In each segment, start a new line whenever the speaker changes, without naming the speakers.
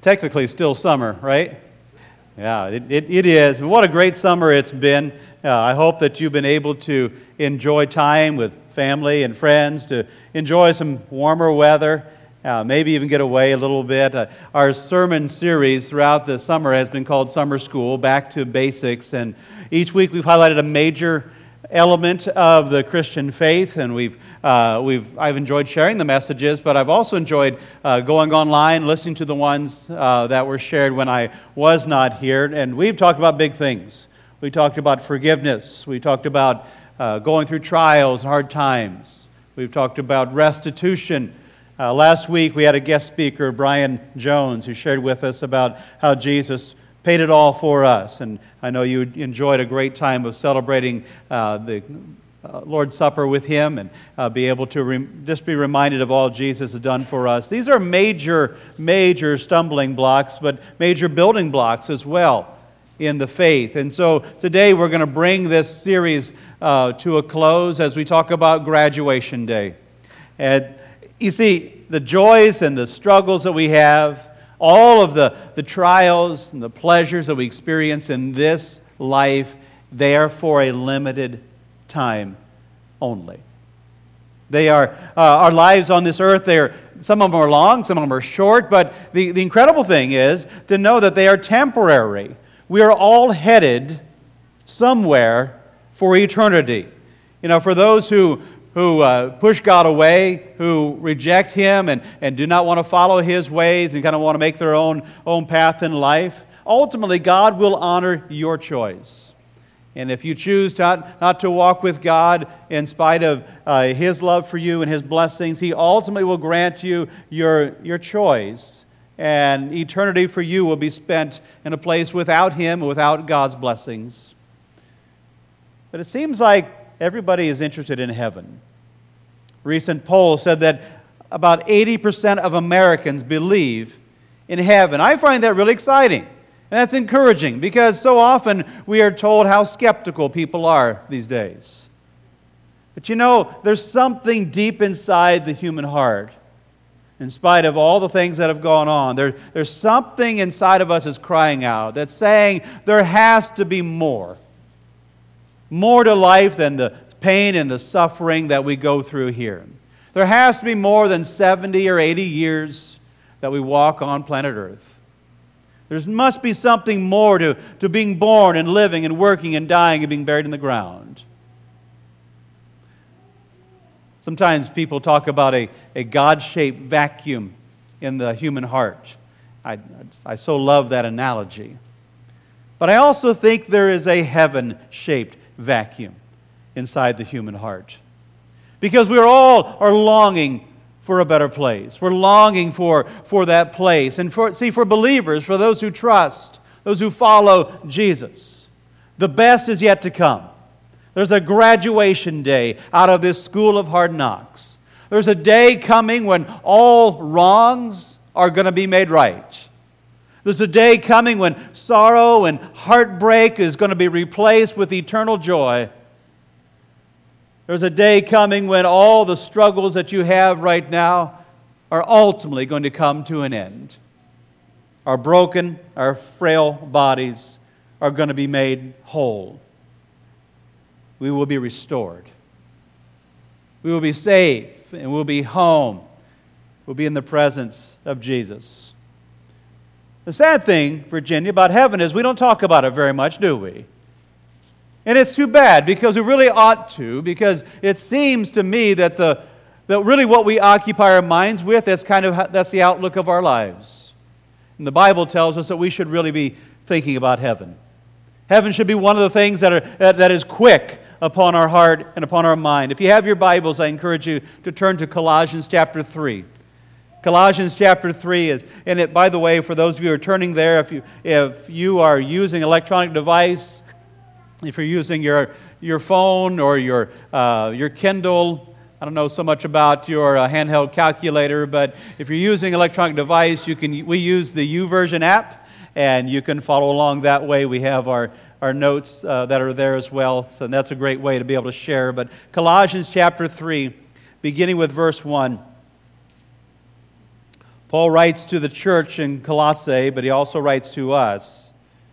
technically still summer, right? Yeah, it is. What a great summer it's been. I hope that you've been able to enjoy time with family and friends, to enjoy some warmer weather, maybe even get away a little bit. Our sermon series throughout the summer has been called Summer School, Back to Basics, and each week we've highlighted a major element of the Christian faith, and I've enjoyed sharing the messages, but I've also enjoyed going online, listening to the ones that were shared when I was not here, and we've talked about big things. We talked about forgiveness. We talked about going through trials, hard times. We've talked about restitution. Last week we had a guest speaker, Brian Jones, who shared with us about how Jesus paid it all for us. And I know you enjoyed a great time of celebrating the Lord's Supper with him and be able to just be reminded of all Jesus has done for us. These are major stumbling blocks, but major building blocks as well in the faith. And so today we're going to bring this series to a close as we talk about graduation day. And you see, the joys and the struggles that we have, all of the trials and the pleasures that we experience in this life, they are for a limited time only. They are our lives on this earth. Some of them are long, some of them are short, but the incredible thing is to know that they are temporary. We are all headed somewhere for eternity. You know, for those who push God away, who reject Him and do not want to follow His ways and kind of want to make their own path in life, ultimately God will honor your choice. And if you choose not to walk with God in spite of His love for you and His blessings, He ultimately will grant you your choice. And eternity for you will be spent in a place without Him, without God's blessings. But it seems like everybody is interested in heaven. A recent poll said that about 80% of Americans believe in heaven. I find that really exciting. And that's encouraging because so often we are told how skeptical people are these days. But you know, there's something deep inside the human heart. In spite of all the things that have gone on, there's something inside of us that's crying out, that's saying there has to be more. More to life than the pain and the suffering that we go through here. There has to be more than 70 or 80 years that we walk on planet Earth. There must be something more to being born and living and working and dying and being buried in the ground. Sometimes people talk about a God-shaped vacuum in the human heart. I so love that analogy. But I also think there is a heaven-shaped vacuum inside the human heart. Because we all are longing for a better place. We're longing for that place. And for believers, for those who trust, those who follow Jesus, the best is yet to come. There's a graduation day out of this school of hard knocks. There's a day coming when all wrongs are going to be made right. There's a day coming when sorrow and heartbreak is going to be replaced with eternal joy. There's a day coming when all the struggles that you have right now are ultimately going to come to an end. Our broken, our frail bodies are going to be made whole. We will be restored. We will be safe and we'll be home. We'll be in the presence of Jesus. The sad thing, Virginia, about heaven is we don't talk about it very much, do we? And it's too bad because we really ought to, because it seems to me that that really what we occupy our minds with, that's the outlook of our lives. And the Bible tells us that we should really be thinking about heaven. Heaven should be one of the things that is quick upon our heart and upon our mind. If you have your Bibles, I encourage you to turn to Colossians chapter 3. Colossians chapter 3 is, and it, by the way, for those of you who are turning there, if you are using an electronic device, if you're using your phone or your Kindle, I don't know so much about your handheld calculator, but if you're using an electronic device, we use the YouVersion app, and you can follow along that way. We have our notes that are there as well, so that's a great way to be able to share. But Colossians chapter 3, beginning with verse 1, Paul writes to the church in Colossae, but he also writes to us.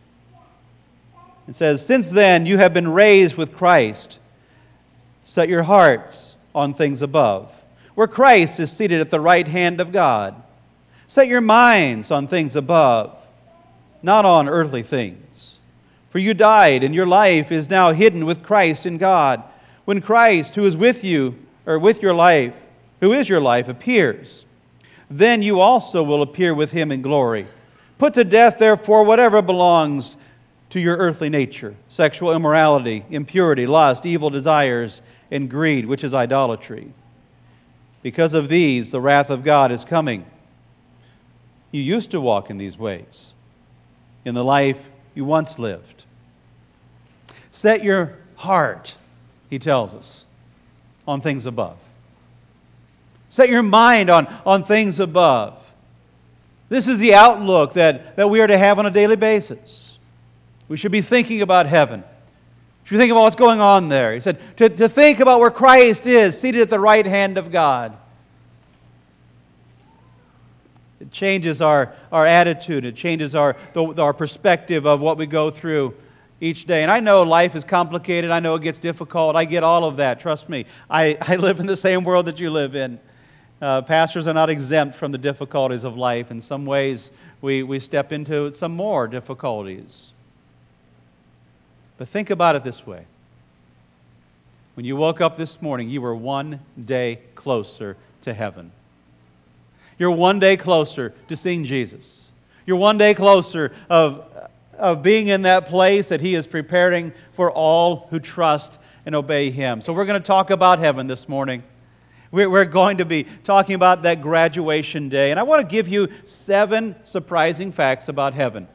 It says, "Since then you have been raised with Christ. Set your hearts on things above, where Christ is seated at the right hand of God. Set your minds on things above, not on earthly things. For you died, and your life is now hidden with Christ in God. When Christ, who is with you, or with your life, who is your life, appears, then you also will appear with Him in glory. Put to death, therefore, whatever belongs to your earthly nature: sexual immorality, impurity, lust, evil desires, and greed, which is idolatry. Because of these, the wrath of God is coming. You used to walk in these ways, in the life you once lived. Set your heart," he tells us, "on things above. Set your mind on things above." This is the outlook that we are to have on a daily basis. We should be thinking about heaven. We should think about what's going on there. He said to think about where Christ is, seated at the right hand of God. It changes our attitude. It changes our perspective of what we go through each day. And I know life is complicated. I know it gets difficult. I get all of that. Trust me. I live in the same world that you live in. Pastors are not exempt from the difficulties of life. In some ways, we step into some more difficulties. But think about it this way. When you woke up this morning, you were one day closer to heaven. You're one day closer to seeing Jesus. You're one day closer of being in that place that He is preparing for all who trust and obey Him. So we're going to talk about heaven this morning. We're going to be talking about that graduation day. And I want to give you 7 surprising facts about heaven.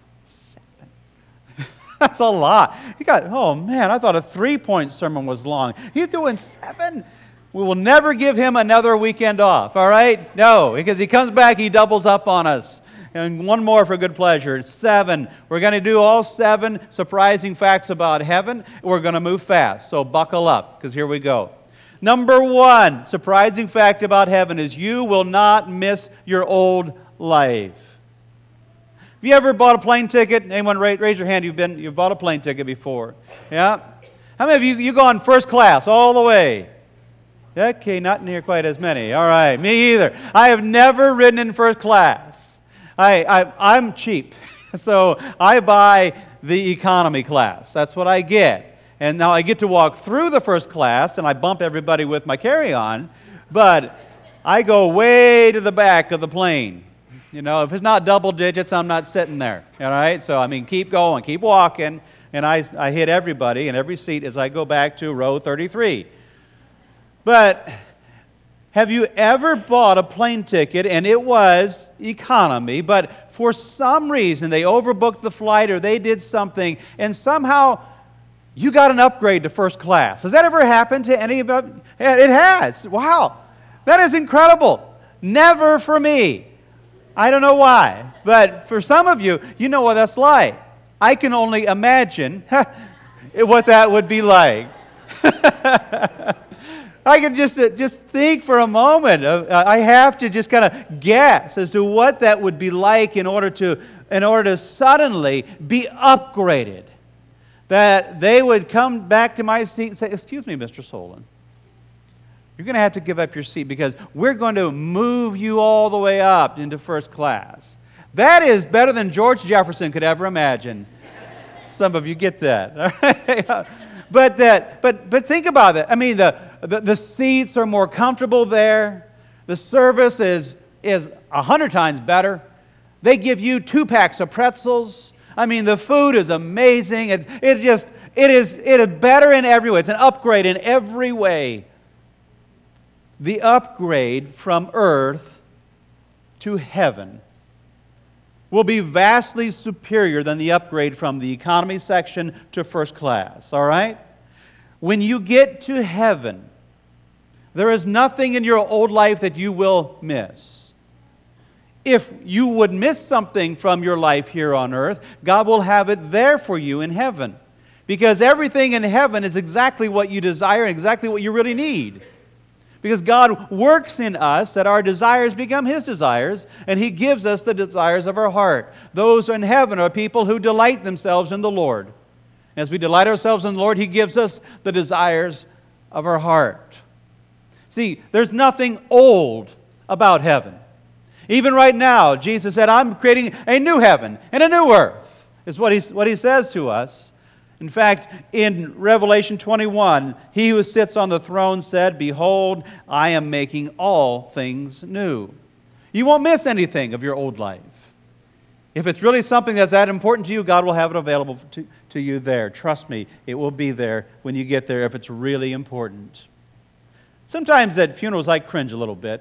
7. That's a lot. Oh man, I thought a 3-point sermon was long. He's doing 7. We will never give Him another weekend off, all right? No, because He comes back, He doubles up on us. And one more for good pleasure. 7. We're going to do all 7 surprising facts about heaven. We're going to move fast, so buckle up, because here we go. Number 1 surprising fact about heaven is you will not miss your old life. Have you ever bought a plane ticket? Anyone raise your hand, you've bought a plane ticket before. Yeah? How many of you gone first class all the way? Okay, not near quite as many. All right, me either. I have never ridden in first class. I'm cheap, so I buy the economy class. That's what I get. And now I get to walk through the first class, and I bump everybody with my carry-on, but I go way to the back of the plane. You know, if it's not double digits, I'm not sitting there. All right? So, I mean, keep going, keep walking, and I hit everybody in every seat as I go back to row 33. But have you ever bought a plane ticket, and it was economy, but for some reason they overbooked the flight or they did something, and somehow you got an upgrade to first class? Has that ever happened to any of you? It has. Wow. That is incredible. Never for me. I don't know why. But for some of you, you know what that's like. I can only imagine what that would be like. I can just think for a moment. I have to just kind of guess as to what that would be like in order to suddenly be upgraded. That they would come back to my seat and say, "Excuse me, Mr. Solon, you're going to have to give up your seat because we're going to move you all the way up into first class." That is better than George Jefferson could ever imagine. Some of you get that. But think about it. I mean, the seats are more comfortable there. The service is 100 times better. They give you 2 packs of pretzels. I mean, the food is amazing. It is better in every way. It's an upgrade in every way. The upgrade from earth to heaven will be vastly superior than the upgrade from the economy section to first class, all right? When you get to heaven, there is nothing in your old life that you will miss. If you would miss something from your life here on earth, God will have it there for you in heaven. Because everything in heaven is exactly what you desire and exactly what you really need. Because God works in us that our desires become His desires, and He gives us the desires of our heart. Those in heaven are people who delight themselves in the Lord. As we delight ourselves in the Lord, He gives us the desires of our heart. See, there's nothing old about heaven. Even right now, Jesus said, I'm creating a new heaven and a new earth, is what he says to us. In fact, in Revelation 21, He who sits on the throne said, Behold, I am making all things new. You won't miss anything of your old life. If it's really something that's that important to you, God will have it available to you there. Trust me, it will be there when you get there if it's really important. Sometimes at funerals I cringe a little bit.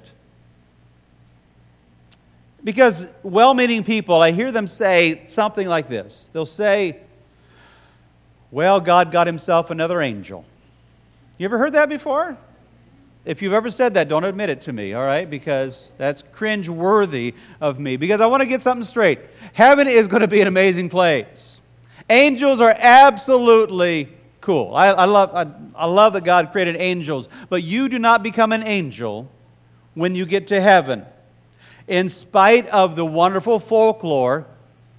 Because well-meaning people, I hear them say something like this. They'll say, well, God got Himself another angel. You ever heard that before? If you've ever said that, don't admit it to me, all right? Because that's cringe-worthy of me. Because I want to get something straight. Heaven is going to be an amazing place. Angels are absolutely cool. I love that God created angels. But you do not become an angel when you get to heaven. In spite of the wonderful folklore,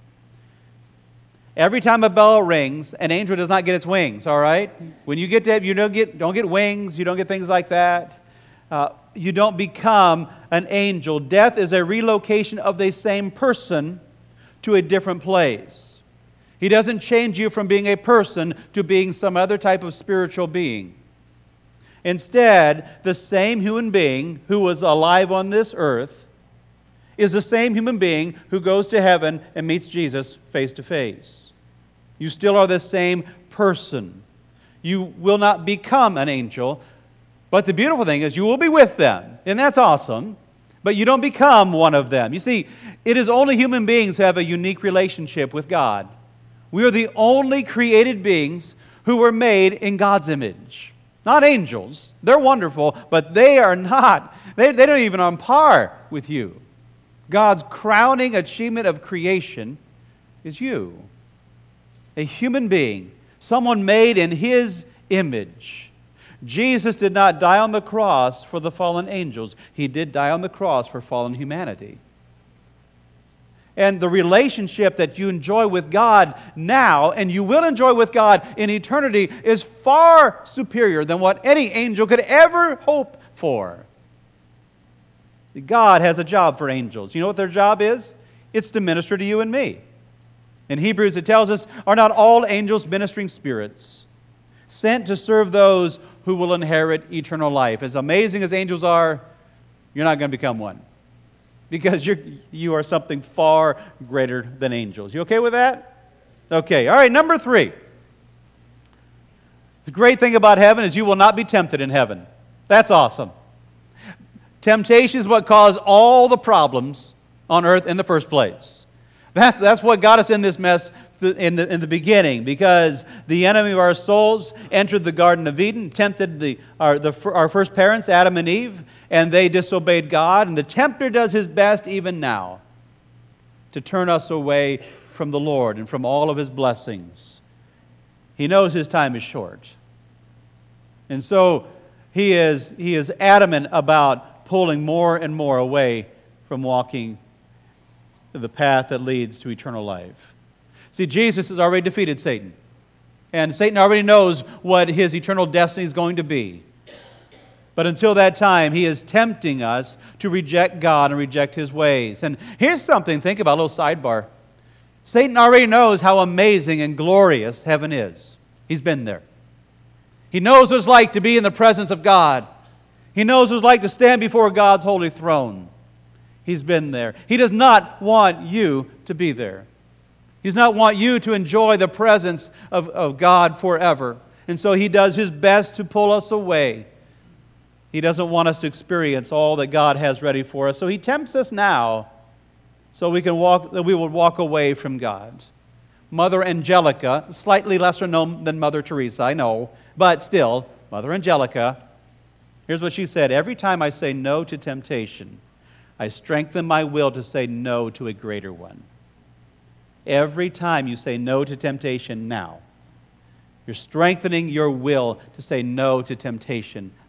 every time a bell rings, an angel does not get its wings, all right? When you get to heaven, you don't get wings, you don't get things like that. You don't become an angel. Death is a relocation of the same person to a different place. He doesn't change you from being a person to being some other type of spiritual being. Instead, the same human being who was alive on this earth is the same human being who goes to heaven and meets Jesus face to face. You still are the same person. You will not become an angel, but the beautiful thing is you will be with them, and that's awesome, but you don't become one of them. You see, it is only human beings who have a unique relationship with God. We are the only created beings who were made in God's image. Not angels. They're wonderful, but they are not. They don't even on par with you. God's crowning achievement of creation is you. A human being, someone made in His image. Jesus did not die on the cross for the fallen angels. He did die on the cross for fallen humanity. And the relationship that you enjoy with God now, and you will enjoy with God in eternity, is far superior than what any angel could ever hope for. God has a job for angels. You know what their job is? It's to minister to you and me. In Hebrews it tells us, are not all angels ministering spirits, sent to serve those who will inherit eternal life? As amazing as angels are, you're not going to become one. Because you are something far greater than angels. You okay with that? Okay, all right, number 3. The great thing about heaven is you will not be tempted in heaven. That's awesome. Temptation is what caused all the problems on earth in the first place. That's what got us in this mess in the beginning, because the enemy of our souls entered the Garden of Eden, tempted our first parents, Adam and Eve, and they disobeyed God. And the tempter does his best even now to turn us away from the Lord and from all of His blessings. He knows his time is short. And so he is adamant about pulling more and more away from walking the path that leads to eternal life. See, Jesus has already defeated Satan. And Satan already knows what his eternal destiny is going to be. But until that time, he is tempting us to reject God and reject His ways. And here's something, think about, a little sidebar. Satan already knows how amazing and glorious heaven is. He's been there. He knows what it's like to be in the presence of God. He knows what it's like to stand before God's holy throne. He's been there. He does not want you to be there. He does not want you to enjoy the presence of God forever. And so he does his best to pull us away. He doesn't want us to experience all that God has ready for us. So he tempts us now so we will walk away from God. Mother Angelica, slightly lesser known than Mother Teresa, I know, but still, Mother Angelica, here's what she said: every time I say no to temptation, I strengthen my will to say no to a greater one. Every time you say no to temptation now, you're strengthening your will to say no to temptation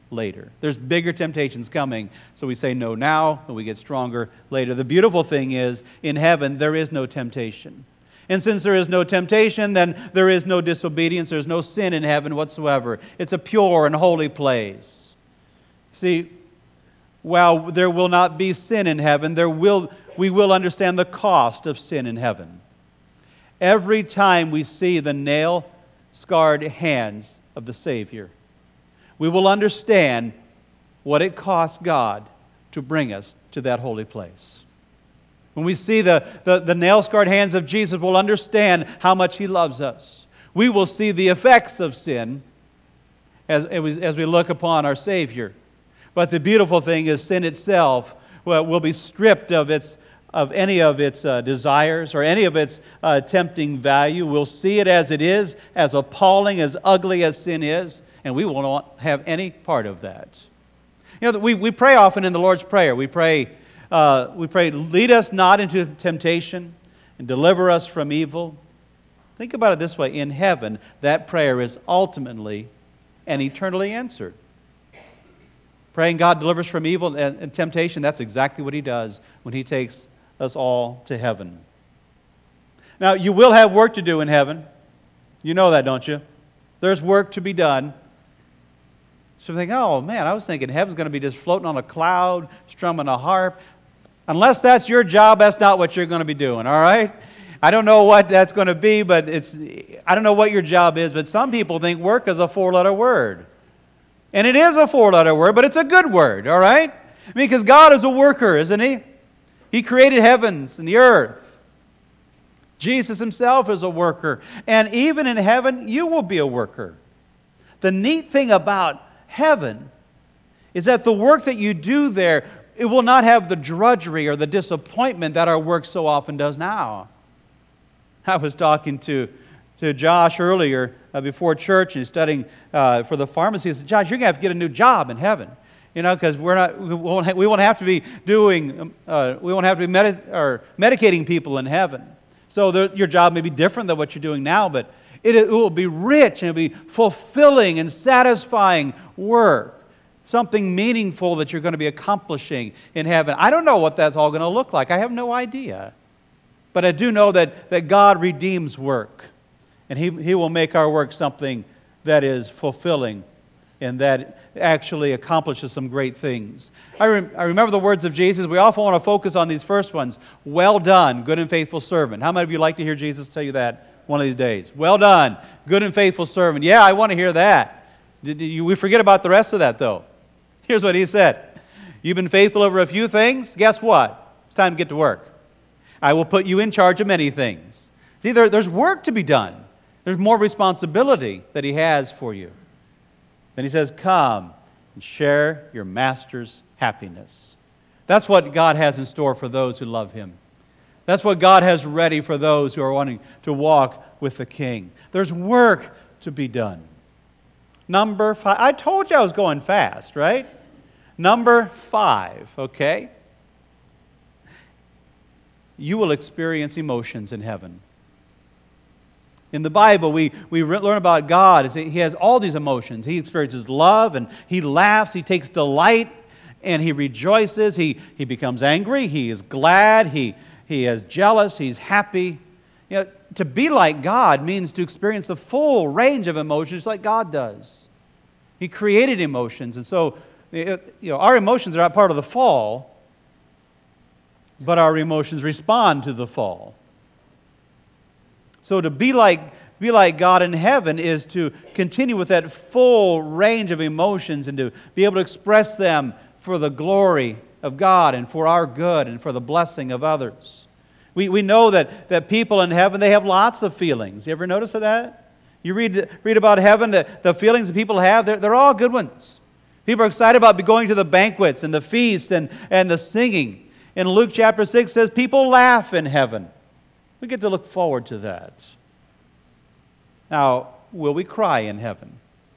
later. There's bigger temptations coming, so we say no now, and we get stronger later. The beautiful thing is, in heaven, there is no temptation. And since there is no temptation, then there is no disobedience, there's no sin in heaven whatsoever. It's a pure and holy place. See, while there will not be sin in heaven, we will understand the cost of sin in heaven. Every time we see the nail-scarred hands of the Savior, we will understand what it cost God to bring us to that holy place. When we see the nail-scarred hands of Jesus, we'll understand how much He loves us. We will see the effects of sin as we look upon our Savior. But the beautiful thing is sin itself will be stripped of any of its desires or any of its tempting value. We'll see it as it is, as appalling, as ugly as sin is, and we will not have any part of that. You know, we pray often in the Lord's Prayer. We pray, lead us not into temptation and deliver us from evil. Think about it this way. In heaven, that prayer is ultimately and eternally answered. Praying God delivers from evil and temptation, that's exactly what He does when He takes us all to heaven. Now, you will have work to do in heaven. You know that, don't you? There's work to be done. So you think, oh man, I was thinking heaven's going to be just floating on a cloud, strumming a harp. Unless that's your job, that's not what you're going to be doing, all right? I don't know what that's going to be, but I don't know what your job is, but some people think work is a 4-letter word. And it is a 4-letter word, but it's a good word, all right? I mean, because God is a worker, isn't He? He created heavens and the earth. Jesus Himself is a worker. And even in heaven, you will be a worker. The neat thing about heaven is that the work that you do there, it will not have the drudgery or the disappointment that our work so often does now. I was talking to Josh earlier before church and studying for the pharmacy. He said, Josh, you're going to have to get a new job in heaven. You know, because we won't have to be medicating people in heaven. So your job may be different than what you're doing now, but it will be rich and it'll be fulfilling and satisfying work. Something meaningful that you're going to be accomplishing in heaven. I don't know what that's all going to look like. I have no idea. But I do know that God redeems work. And He will make our work something that is fulfilling and that actually accomplishes some great things. I remember the words of Jesus. We often want to focus on these first ones. Well done, good and faithful servant. How many of you like to hear Jesus tell you that one of these days? Well done, good and faithful servant. Yeah, I want to hear that. We forget about the rest of that, though. Here's what He said. You've been faithful over a few things. Guess what? It's time to get to work. I will put you in charge of many things. See, there's work to be done. There's more responsibility that He has for you. Then He says, come and share your Master's happiness. That's what God has in store for those who love Him. That's what God has ready for those who are wanting to walk with the King. There's work to be done. Number 5. I told you I was going fast, right? Number 5, okay? You will experience emotions in heaven. In the Bible, we learn about God. He has all these emotions. He experiences love, and He laughs, He takes delight, and He rejoices. He becomes angry, He is glad, He is jealous, He's happy. You know, to be like God means to experience the full range of emotions like God does. He created emotions, and so our emotions are not part of the fall, but our emotions respond to the fall. So to be like God in heaven is to continue with that full range of emotions and to be able to express them for the glory of God and for our good and for the blessing of others. We know that people in heaven, they have lots of feelings. You ever notice that? You read about heaven, the feelings that people have, they're all good ones. People are excited about going to the banquets and the feasts and the singing. In Luke chapter 6 says people laugh in heaven. We get to look forward to that. Now, will we cry in heaven?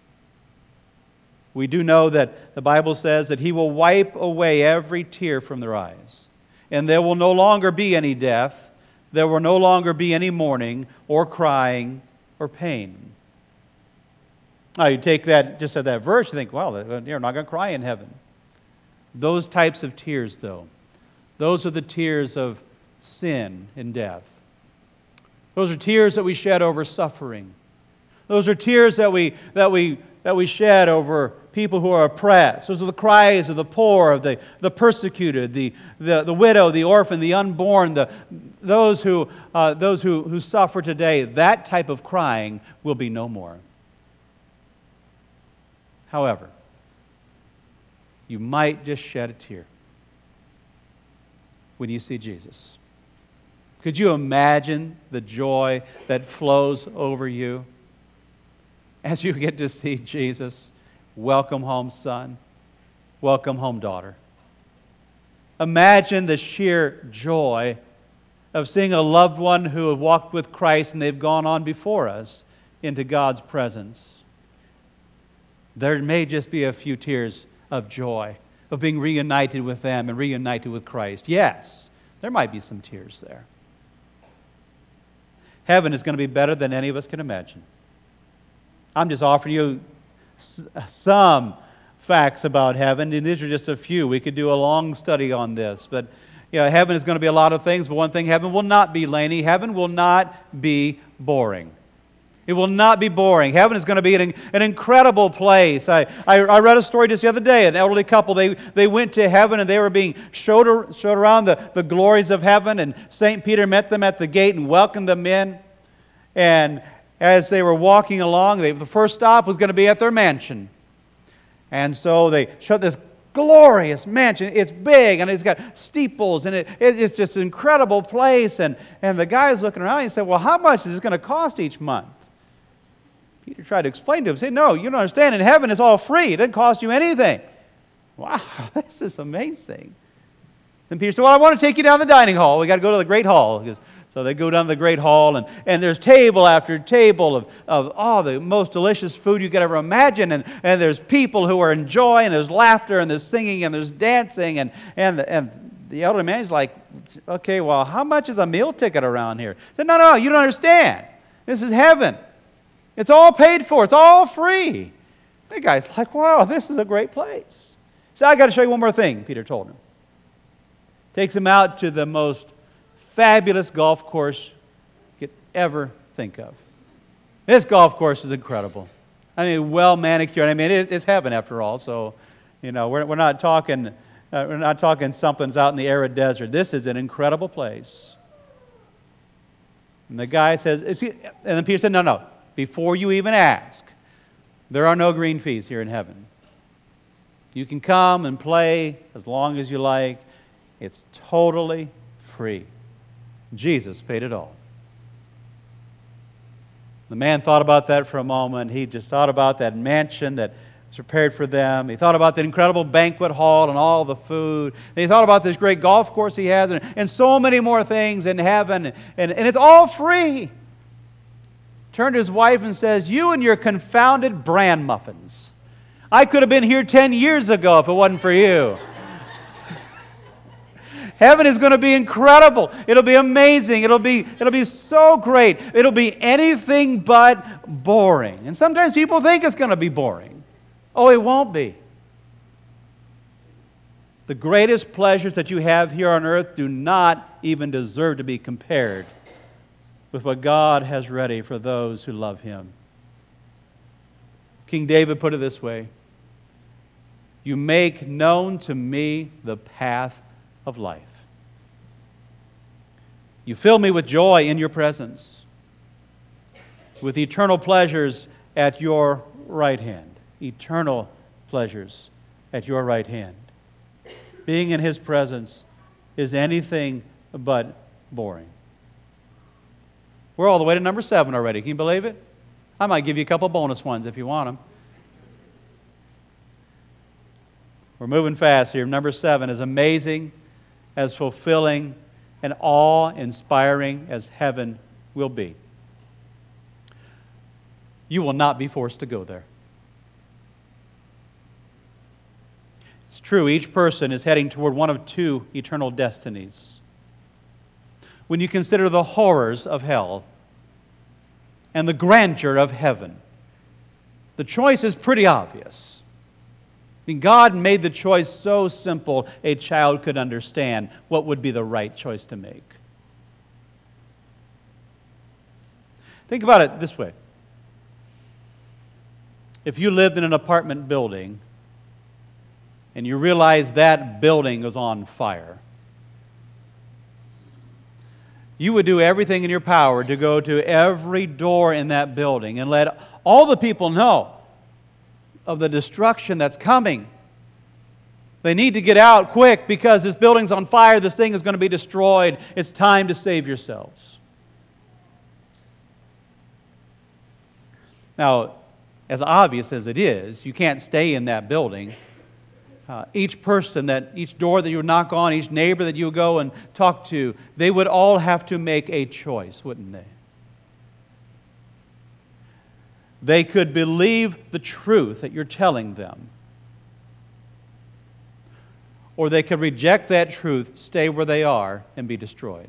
We do know that the Bible says that He will wipe away every tear from their eyes. And there will no longer be any death. There will no longer be any mourning or crying or pain. Now, you take that, just at that verse, you think, well, you're not going to cry in heaven. Those types of tears, though, those are the tears of sin and death. Those are tears that we shed over suffering. Those are tears that we shed over people who are oppressed. Those are the cries of the poor, of the persecuted, the widow, the orphan, the unborn, those who suffer today. That type of crying will be no more. However, you might just shed a tear when you see Jesus. Could you imagine the joy that flows over you as you get to see Jesus? Welcome home, son. Welcome home, daughter. Imagine the sheer joy of seeing a loved one who have walked with Christ and they've gone on before us into God's presence. There may just be a few tears of joy, of being reunited with them and reunited with Christ. Yes, there might be some tears there. Heaven is going to be better than any of us can imagine. I'm just offering you some facts about heaven, and these are just a few. We could do a long study on this, but heaven is going to be a lot of things, but one thing, heaven will not be, Laney, heaven will not be boring. It will not be boring. Heaven is going to be an incredible place. I read a story just the other day. An elderly couple, they went to heaven and they were being showed around the glories of heaven, and St. Peter met them at the gate and welcomed them in. And as they were walking along, the first stop was going to be at their mansion. And so they showed this glorious mansion. It's big and it's got steeples and it's just an incredible place. And the guy's looking around and he said, well, how much is this going to cost each month? Peter tried to explain to him, say, no, you don't understand. In heaven, it's all free. It doesn't cost you anything. Wow, this is amazing. Then Peter said, well, I want to take you down the dining hall. We got to go to the great hall. So they go down to the great hall, and there's table after table of all the most delicious food you could ever imagine. And there's people who are enjoying, there's laughter, and there's singing, and there's dancing. And the elderly man is like, okay, well, how much is a meal ticket around here? He said, no, you don't understand. This is heaven. It's all paid for. It's all free. The guy's like, wow, this is a great place. So I got to show you one more thing, Peter told him. Takes him out to the most fabulous golf course you could ever think of. This golf course is incredible. I mean, well manicured. I mean, it's heaven after all. So, we're not talking something's out in the arid desert. This is an incredible place. And the guy says, and then Peter said, no. Before you even ask, there are no green fees here in heaven. You can come and play as long as you like. It's totally free. Jesus paid it all. The man thought about that for a moment. He just thought about that mansion that was prepared for them. He thought about the incredible banquet hall and all the food. And he thought about this great golf course he has and so many more things in heaven. And it's all free. Turned to his wife and says, you and your confounded bran muffins. I could have been here 10 years ago if it wasn't for you. Heaven is going to be incredible. It'll be amazing. It'll be so great. It'll be anything but boring. And sometimes people think it's going to be boring. Oh, it won't be. The greatest pleasures that you have here on earth do not even deserve to be compared with what God has ready for those who love Him. King David put it this way, you make known to me the path of life. You fill me with joy in your presence, with eternal pleasures at your right hand. Eternal pleasures at your right hand. Being in His presence is anything but boring. We're all the way to number 7 already. Can you believe it? I might give you a couple bonus ones if you want them. We're moving fast here. Number 7, as amazing, as fulfilling, and awe-inspiring as heaven will be. You will not be forced to go there. It's true, each person is heading toward one of 2 eternal destinies. When you consider the horrors of hell and the grandeur of heaven, The choice is pretty obvious. I mean, God made the choice so simple a child could understand what would be the right choice to make. Think about it this way. If you lived in an apartment building and you realized that building was on fire, you would do everything in your power to go to every door in that building and let all the people know of the destruction that's coming. They need to get out quick because this building's on fire, this thing is going to be destroyed. It's time to save yourselves. Now, as obvious as it is, you can't stay in that building. Each door that you would knock on, each neighbor that you would go and talk to, they would all have to make a choice, wouldn't they? They could believe the truth that you're telling them, or they could reject that truth, stay where they are, and be destroyed.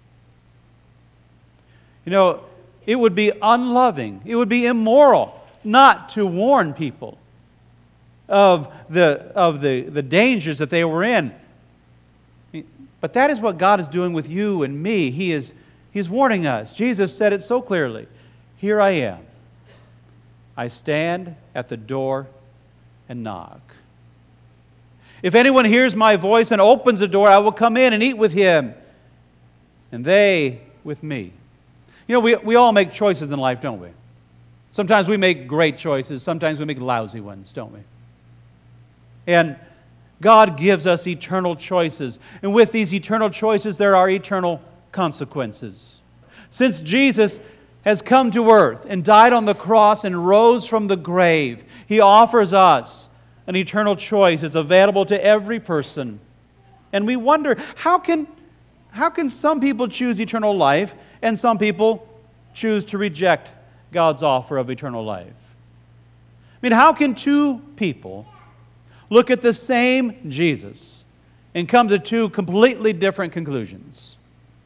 You know, it would be unloving, it would be immoral not to warn people of the dangers that they were in. But that is what God is doing with you and me. He's warning us. Jesus said it so clearly. Here I am. I stand at the door and knock. If anyone hears my voice and opens the door, I will come in and eat with him, and they with me. You know, we all make choices in life, don't we? Sometimes we make great choices. Sometimes we make lousy ones, don't we? And God gives us eternal choices. And with these eternal choices, there are eternal consequences. Since Jesus has come to earth and died on the cross and rose from the grave, He offers us an eternal choice. It's available to every person. And we wonder, how can some people choose eternal life and some people choose to reject God's offer of eternal life? I mean, how can two people look at the same Jesus and come to two completely different conclusions?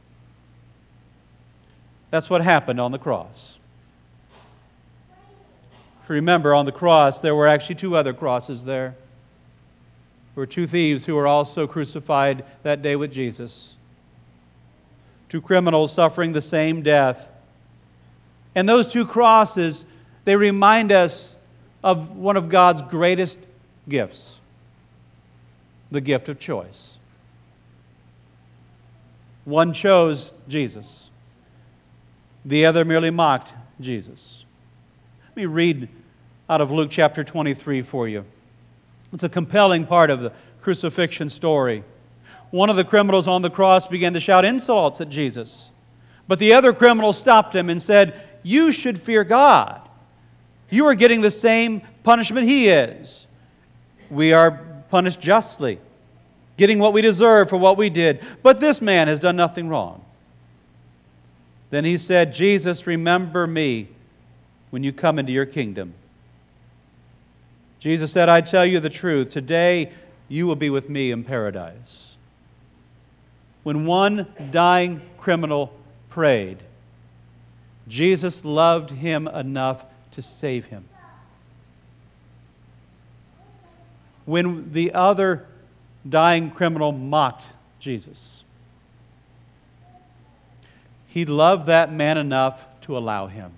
That's what happened on the cross. If you remember, on the cross, there were actually two other crosses there. There were two thieves who were also crucified that day with Jesus. Two criminals suffering the same death. And those two crosses, they remind us of one of God's greatest gifts, the gift of choice. One chose Jesus. The other merely mocked Jesus. Let me read out of Luke chapter 23 for you. It's a compelling part of the crucifixion story. One of the criminals on the cross began to shout insults at Jesus. But the other criminal stopped him and said, "You should fear God. You are getting the same punishment he is. We are punished justly, getting what we deserve for what we did. But this man has done nothing wrong." Then he said, "Jesus, remember me when you come into your kingdom." Jesus said, "I tell you the truth, today you will be with me in paradise." When one dying criminal prayed, Jesus loved him enough to save him. When the other dying criminal mocked Jesus, He loved that man enough to allow him.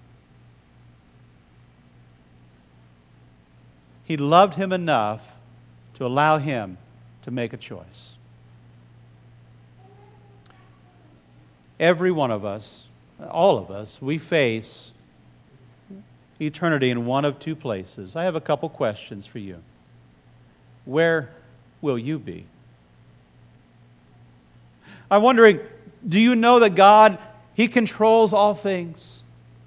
He loved him enough to allow him to make a choice. Every one of us, all of us, we face eternity in one of two places. I have a couple questions for you. Where will you be? I'm wondering, do you know that God, He controls all things?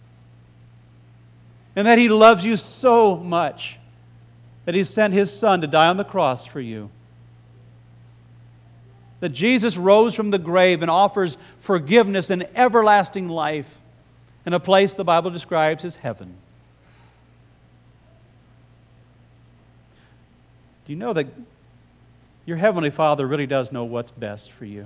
And that He loves you so much that He sent His Son to die on the cross for you? That Jesus rose from the grave and offers forgiveness and everlasting life in a place the Bible describes as heaven. Do you know that your Heavenly Father really does know what's best for you?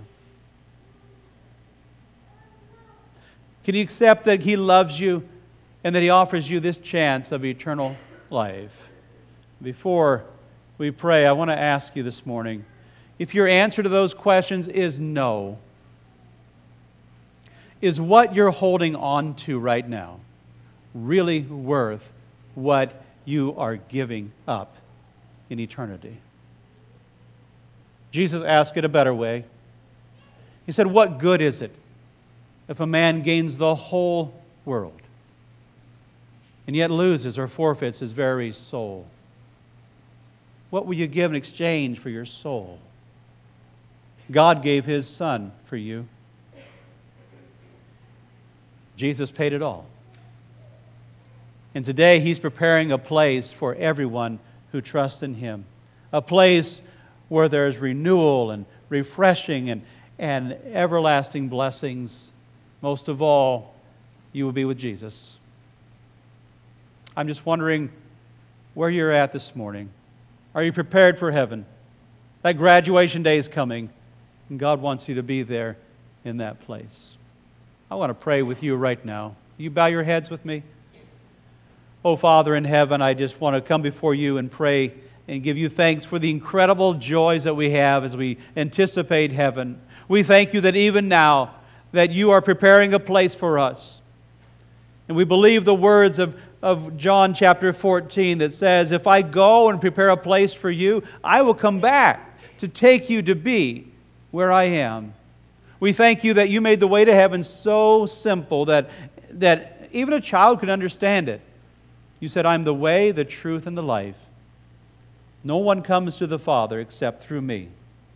Can you accept that He loves you and that He offers you this chance of eternal life. Before we pray, I want to ask you this morning, if your answer to those questions is no, is what you're holding on to right now really worth what you are giving up in eternity? Jesus asked it a better way. He said, what good is it if a man gains the whole world and yet loses or forfeits his very soul? What will you give in exchange for your soul? God gave His Son for you. Jesus paid it all. And today He's preparing a place for everyone who trusts in Him. A place where there's renewal and refreshing and everlasting blessings. Most of all, you will be with Jesus. I'm just wondering where you're at this morning. Are you prepared for heaven? That graduation day is coming, and God wants you to be there in that place. I want to pray with you right now. You bow your heads with me? Oh, Father in heaven, I just want to come before you and pray and give you thanks for the incredible joys that we have as we anticipate heaven. We thank you that even now that you are preparing a place for us. And we believe the words of John chapter 14 that says, if I go and prepare a place for you, I will come back to take you to be where I am. We thank you that you made the way to heaven so simple that even a child could understand it. You said, I'm the way, the truth, and the life. No one comes to the Father except through me.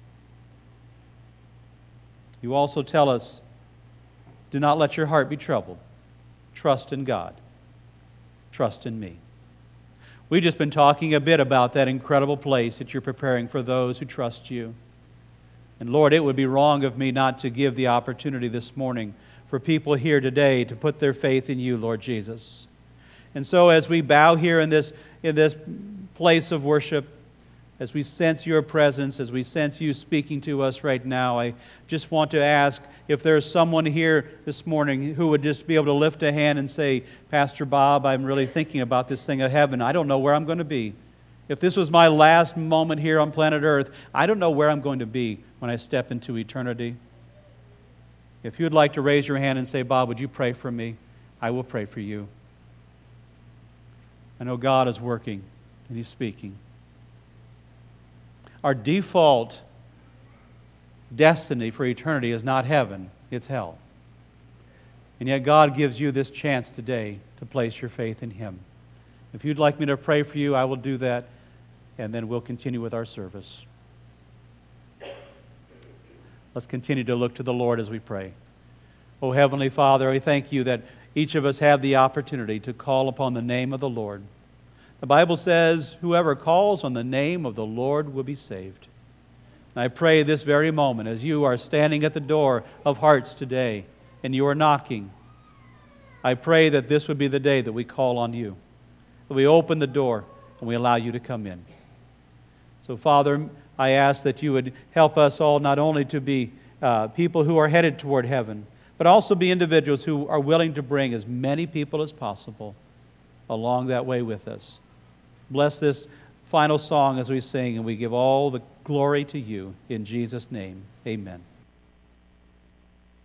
You also tell us, do not let your heart be troubled. Trust in God. Trust in me. We've just been talking a bit about that incredible place that you're preparing for those who trust you. And Lord, it would be wrong of me not to give the opportunity this morning for people here today to put their faith in you, Lord Jesus. And so as we bow here in this place of worship, as we sense your presence, as we sense you speaking to us right now, I just want to ask if there's someone here this morning who would just be able to lift a hand and say, Pastor Bob, I'm really thinking about this thing of heaven. I don't know where I'm going to be. If this was my last moment here on planet Earth, I don't know where I'm going to be when I step into eternity. If you'd like to raise your hand and say, Bob, would you pray for me? I will pray for you. I know God is working and He's speaking. Our default destiny for eternity is not heaven, it's hell. And yet God gives you this chance today to place your faith in Him. If you'd like me to pray for you, I will do that, and then we'll continue with our service. Let's continue to look to the Lord as we pray. Oh, Heavenly Father, I thank you that each of us have the opportunity to call upon the name of the Lord. The Bible says, whoever calls on the name of the Lord will be saved. And I pray this very moment, as you are standing at the door of hearts today, and you are knocking, I pray that this would be the day that we call on you, that we open the door and we allow you to come in. So, Father, I ask that you would help us all not only to be people who are headed toward heaven, but also be individuals who are willing to bring as many people as possible along that way with us. Bless this final song as we sing, and we give all the glory to you. In Jesus' name, amen.